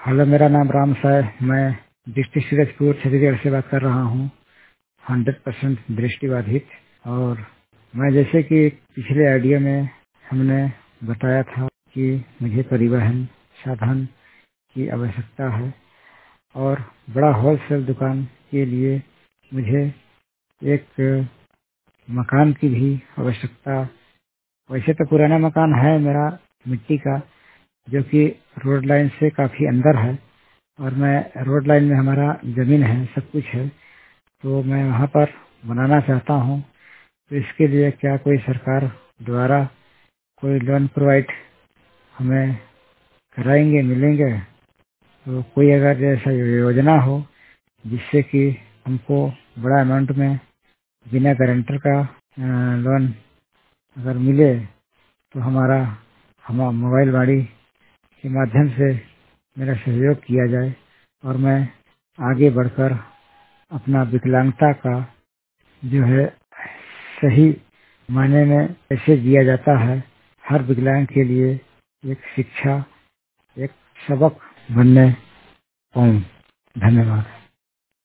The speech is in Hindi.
हेलो, मेरा नाम राम सा है। मैं डिस्ट्रिक्ट सूरजपुर छत्तीसगढ़ से बात कर रहा हूँ। 100% दृष्टिबाधित। और मैं जैसे कि पिछले ऑडियो में हमने बताया था कि मुझे परिवहन साधन की आवश्यकता है और बड़ा होलसेल दुकान के लिए मुझे एक मकान की भी आवश्यकता। वैसे तो पुराना मकान है मेरा, मिट्टी का, जो कि रोड लाइन से काफ़ी अंदर है और मैं रोड लाइन में हमारा ज़मीन है, सब कुछ है, तो मैं वहाँ पर बनाना चाहता हूँ। तो इसके लिए क्या कोई सरकार द्वारा कोई लोन प्रोवाइड हमें कराएंगे, मिलेंगे? तो कोई अगर ऐसा योजना हो जिससे कि हमको बड़ा अमाउंट में बिना गारंटर का लोन अगर मिले तो हम मोबाइल वाणी के माध्यम से मेरा सहयोग किया जाए और मैं आगे बढ़कर अपना विकलांगता का जो है सही मायने में कैसे दिया जाता है, हर विकलांग के लिए एक शिक्षा, एक सबक बनने पाऊँ। धन्यवाद।